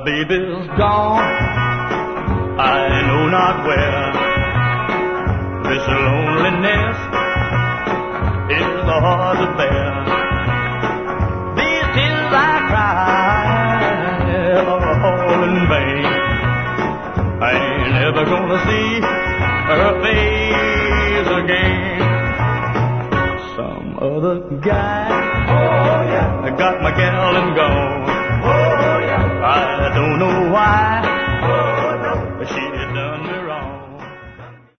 baby's gone, I know not where. This loneliness is hard to bear. These tears I cry are all in vain. I ain't never gonna see her face again. Some other guy, oh yeah, got my gal and gone. Oh yeah, I don't know why. Oh no, she